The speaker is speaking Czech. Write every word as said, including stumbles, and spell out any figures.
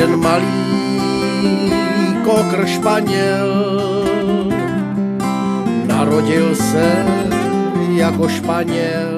jeden malý kokr španěl narodil se jako Španěl.